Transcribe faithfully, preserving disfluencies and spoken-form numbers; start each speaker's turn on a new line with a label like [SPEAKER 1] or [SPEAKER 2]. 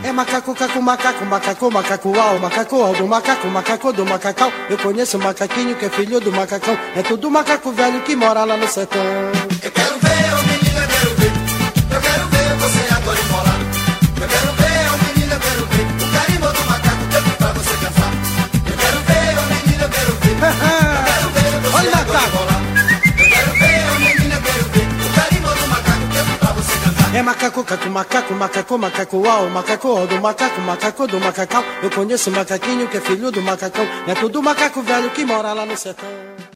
[SPEAKER 1] É macaco, caco, macaco, macaco, macaco, au, macaco, au do macaco, macaco do macacão. Eu conheço um macaquinho que é filho do macacão. É tudo macaco velho que mora lá no sertão.
[SPEAKER 2] Eu quero ver, ô menina, eu quero ver. Eu quero ver você agora embolar. Eu quero ver, ô menina, eu quero ver. O carimbo do macaco que eu fiz pra você cansar. Eu quero ver, ô menina, eu quero ver. Eu quero ver você
[SPEAKER 1] Olha,
[SPEAKER 2] agora
[SPEAKER 1] macaco.
[SPEAKER 2] embolar. Eu quero ver, ô menina, eu quero ver. O carimbo do macaco que eu fiz pra você cansar.
[SPEAKER 1] É macaco, caco, macaco, macaco, macaco, au, macaco, au do macaco, macaco do macacão. Eu conheço um macaquinho que é filho do macacão. É tudo macaco velho que mora lá no sertão.